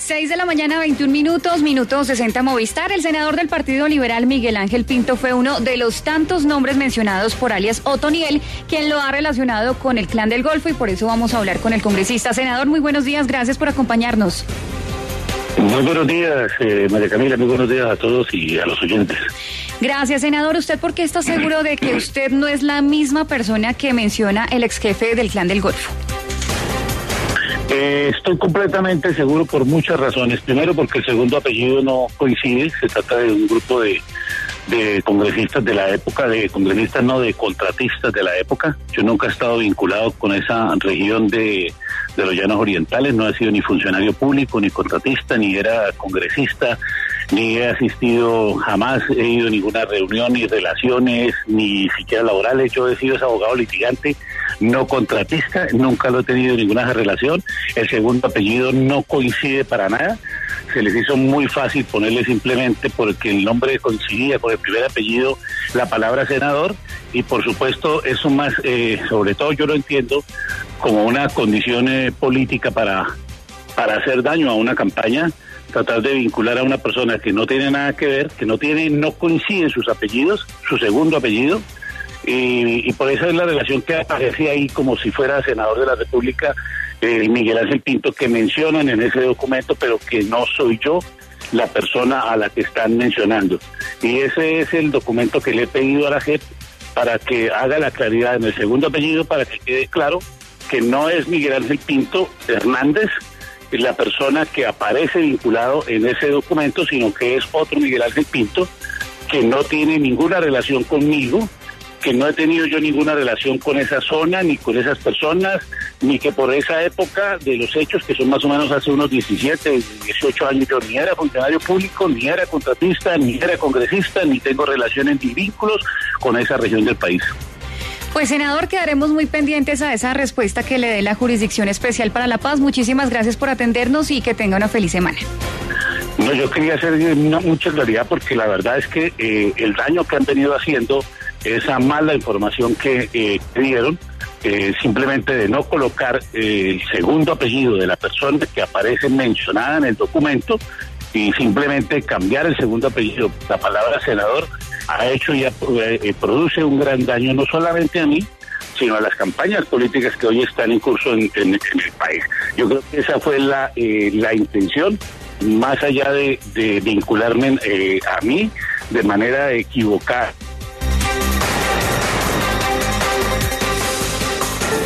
6 de la mañana, 21 minutos, minuto 60 Movistar. El senador del Partido Liberal, Miguel Ángel Pinto, fue uno de los tantos nombres mencionados por alias Otoniel, quien lo ha relacionado con el Clan del Golfo, y por eso vamos a hablar con el congresista. Senador, muy buenos días, gracias por acompañarnos. Muy buenos días, María Camila, muy buenos días a todos y a los oyentes. Gracias, senador. ¿Usted por qué está seguro de que usted no es la misma persona que menciona el ex jefe del Clan del Golfo? Estoy completamente seguro por muchas razones. Primero, porque el segundo apellido no coincide. Se trata de un grupo de congresistas de la época, de congresistas no, de contratistas de la época. Yo nunca he estado vinculado con esa región de los Llanos Orientales. No he sido ni funcionario público, ni contratista, ni era congresista, ni he asistido, jamás he ido a ninguna reunión, ni relaciones, ni siquiera laborales. Yo he sido ese abogado litigante, no contratista, nunca lo he tenido ninguna relación. El segundo apellido no coincide para nada. Se les hizo muy fácil ponerle simplemente porque el nombre coincidía con el primer apellido la palabra senador, y por supuesto eso más, sobre todo yo lo entiendo como una condición política para hacer daño a una campaña, tratar de vincular a una persona que no tiene nada que ver, que no coinciden sus apellidos, su segundo apellido, y por eso es la relación que aparece ahí como si fuera senador de la República, Miguel Ángel Pinto, que mencionan en ese documento, pero que no soy yo la persona a la que están mencionando. Y ese es el documento que le he pedido a la JEP para que haga la claridad en el segundo apellido, para que quede claro que no es Miguel Ángel Pinto Hernández la persona que aparece vinculado en ese documento, sino que es otro Miguel Ángel Pinto, que no tiene ninguna relación conmigo, que no he tenido yo ninguna relación con esa zona, ni con esas personas, ni que por esa época de los hechos, que son más o menos hace unos 17, 18 años, yo ni era funcionario público, ni era contratista, ni era congresista, ni tengo relaciones ni vínculos con esa región del país. Pues, senador, quedaremos muy pendientes a esa respuesta que le dé la Jurisdicción Especial para la Paz. Muchísimas gracias por atendernos y que tenga una feliz semana. No, yo quería hacer mucha claridad, porque la verdad es que el daño que han venido haciendo, esa mala información que dieron, simplemente de no colocar el segundo apellido de la persona que aparece mencionada en el documento y simplemente cambiar el segundo apellido, la palabra senador, ha hecho y produce un gran daño no solamente a mí, sino a las campañas políticas que hoy están en curso en el país. Yo creo que esa fue la intención, más allá de vincularme a mí de manera equivocada